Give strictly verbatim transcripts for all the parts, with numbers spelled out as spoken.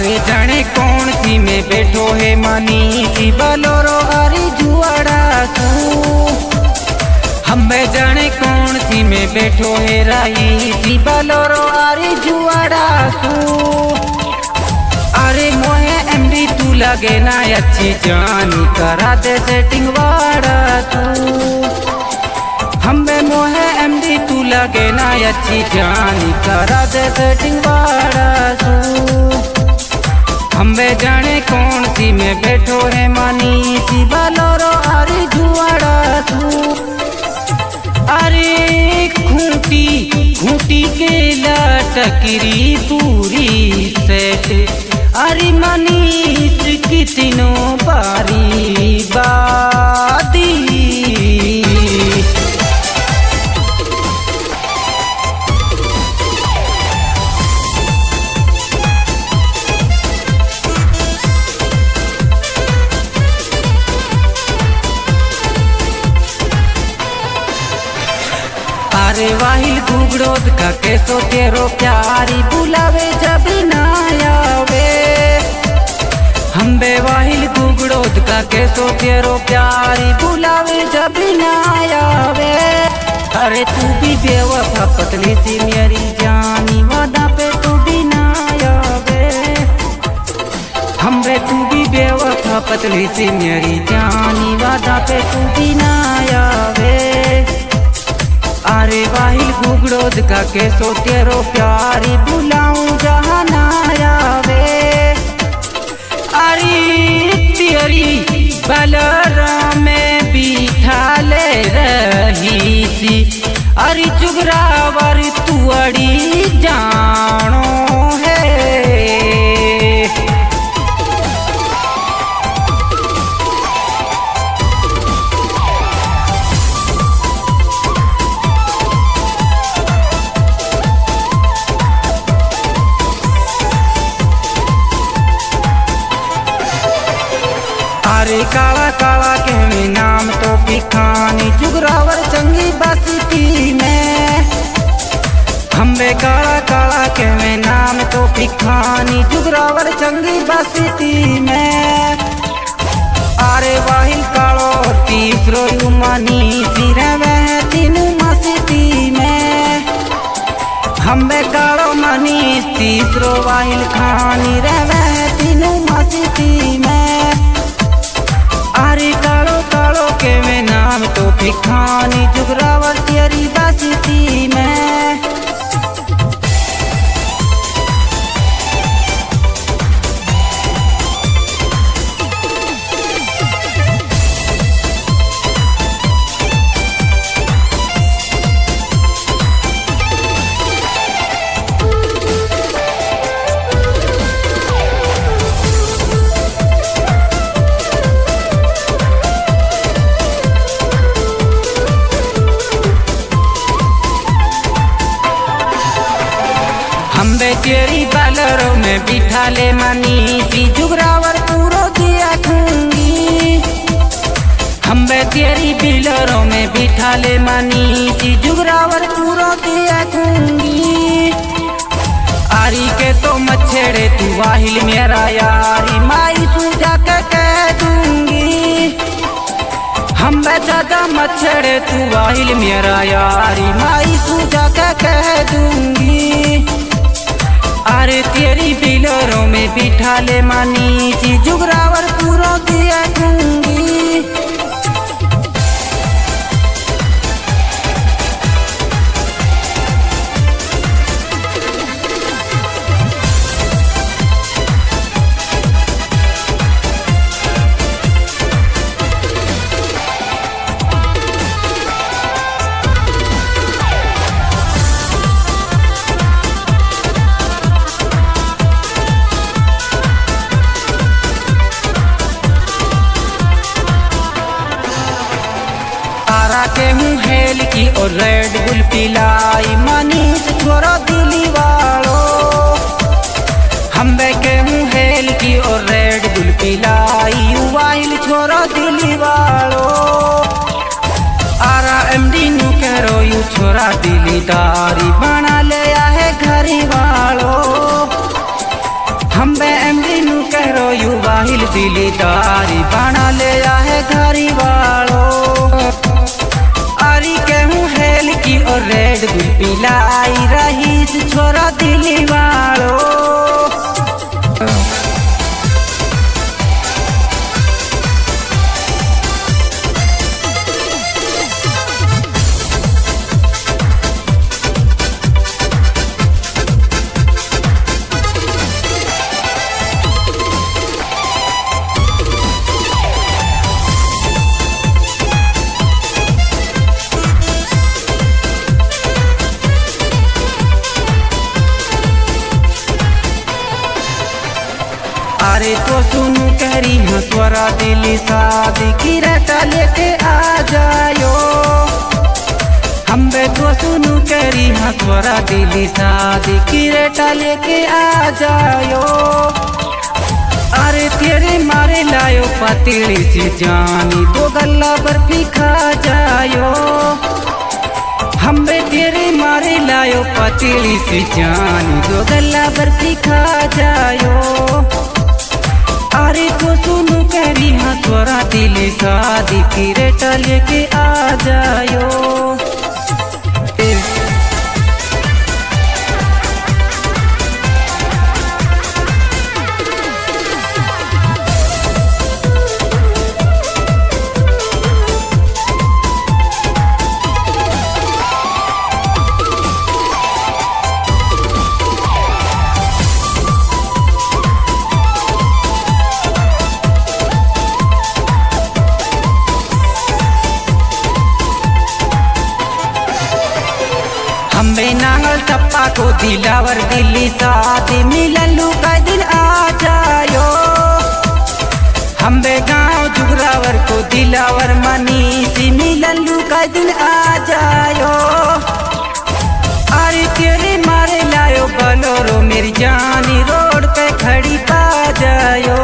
अरे जाने कौन सी में बैठो है मनी सी बलोरो अरे जुआड़ा सू। हमें जाने कौन सी में बैठो है राही सी बलोरो अरे जुआड़ा सू। अरे मोहे एमडी तू लगे ना अच्छी जानी करा दे सेटिंग वाड़ा तू। हमें मोहे एमडी तू लगे ना अच्छी जानी करा दे सेटिंग वाड़ा तू। हमें जाने कौन सी में बैठो है मानी सी बलोरो अरे जुआड़ा तू। अरे खूंटी खूंटी के लटकरी पूरी सेट अरे मनीष कितनो बारी बादी। अरे वाहिल गुगड़ोद का कैसो तेरो प्यारी बुलावे जब ना आवे। हम बे वाहिल गुगड़ोद का कैसो तेरो प्यारी बुलावे जब ना आवे। अरे तू भी बेवफा पतली सी मेरी जानी वादा पे तू भी ना आवे। हम बे तू भी बेवफा पतली सी मेरी जानी वादा पे तू भी ना आवे। अरे वाहिल गुगड़ोद का कैसो तेरो प्यारी बुलाऊं जहाँ ना आवे। अरे तेरी बलरा में बिठा ले रही सी अरे जुगरावर तू अड़ी जानो है। अरे काला काला कहवे नाम तो पिखानी जुगरावर चंगी बस्ती में। हमें काला काला कहवे नाम तो पिखानी जुगरावर चंगी बस्ती में। अरे वाहिल कालो तीसरो युमानी सिरे में तीनू मस्ती में। हमें कालो मनीष तीसरो वाहिल खानी रवे तीनू मस्ती में। अरे कालो कालो के में नाम तो भिखानी जुगरावर तेरी बस्ती में। हम्बे तेरी बलरों में बिठा ले मनी सी जुगरावर पूरो दिया खूंगी। हम्बे तेरी बिलरों में बिठा ले मनी सी जुगरावर पूरो दिया खूंगी। आरी के तो मच्छेड़े तू वाहिल मेरा यारी माई पूजा के कह दूंगी। हम्बे ज्यादा मच्छेड़े तू वाहिल मेरा यारी माई पूजा के कह दूंगी। अरे तेरी बिलरों में बिठा ले मनी सी जुगरावर पूरो दिया दूंगी। के हूँ हेल की और रेड बुल पिलाई मनीष छोरो दिली वालो। हम के हूँ हेल की और रेड बुल पिलाई वाइल छोरो दिली वालो। आरा एमडी नु करो यू छोरा दिली दारी बना ले है घरी वालो। हम बे एमडी नु करो यू वाहिल दिलीदारी बना ले आहे घरी वालो आरी कहूँ हेल की और रेड बुल पिलाई रही छोरा दिली वालो। अरे तो सुनू कहरी हंसवरा दिली शादी की रटा लेके आ जायो। हम बे तो सुनू कहरी हंसवरा दिली शादी की रटा लेके आ जायो। अरे तेरे मारे लायो पतीली सी जानी तो गल्ला बर्फी खा जायो। हम बे तेरे मारे लायो पतीली सी जानी तो गल्ला बर्फी खा जायो। अरे तो सुनू कहरी हंसवरा दिली शादी की रेटा लेके आ जायो। हम बे नांगल टप्पा को दिलावर दिल्ली शादी मिललू का दिन आ जायो। हम बे गाँव जुगरावर को दिलावर मनीषी मिललू का दिन आ जायो। अरे तेरे मारे लायो बलोरो मेरी जानी रोड पे खड़ी पा जायो।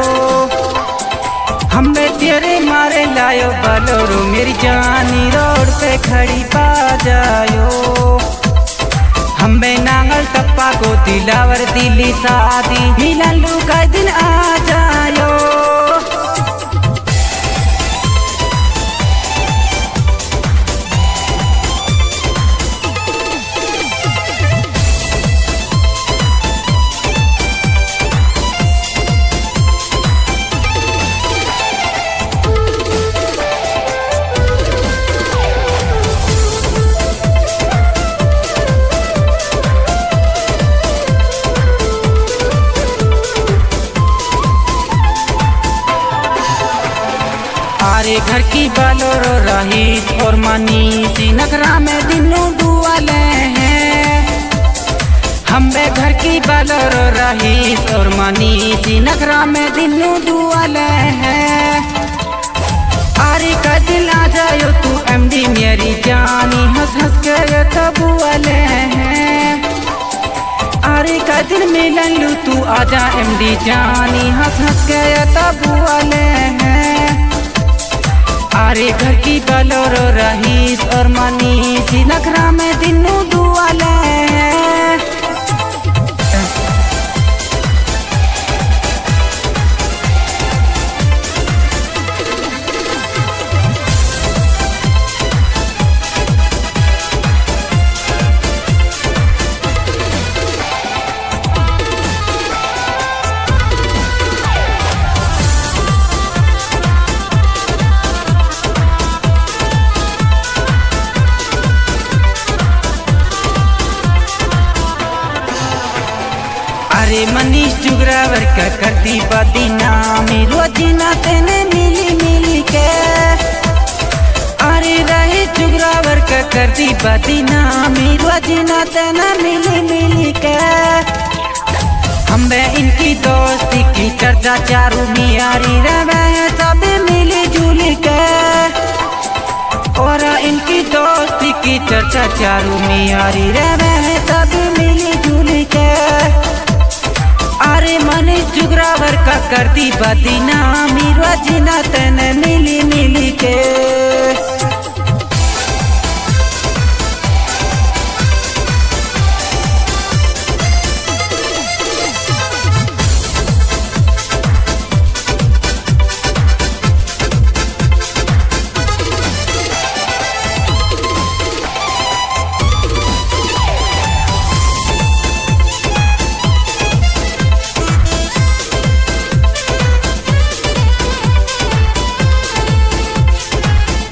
हम बे तेरे मारे लायो बलोरो मेरी जानी रोड पे खड़ी पा जायो। हम बे नांगल टप्पा को दिलावर दिली शादी मिललू का दिन आ जायो। अरे घर की बलोरो रहीस और मनीषी नगरा में दिनों दुआले हैं। हम बे घर की बलोरो रहीस और मनीषी नगरा में दिनों दुआले हैं। अरे का दिल आ जायो तू एमडी मेरी जानी हंस हंस के तबुआले हैं। अरे का दिल मिलन लू तू आजा एमडी जानी हंस हंस के तबुआले हैं। अरे घर की बलोरो रहीस और मनीषी नखरा में दिनों दुआले हैं। अरे मनीष जुगरावर का करती बदनामी रोजीना तेने मिली मिली के। अरे रहे जुगरावर का करती बदनामी रोजीना तेने मिली मिली के। हम बे इनकी दोस्ती की चर्चा चारू मियारी रहे सब मिली जुली के। और इनकी दोस्ती की चर्चा चारू मियारी रहे सब मिली जुली के। अरे मनीष जुगरावर का करती बदनामी रोजीना तेने मिली मिली के।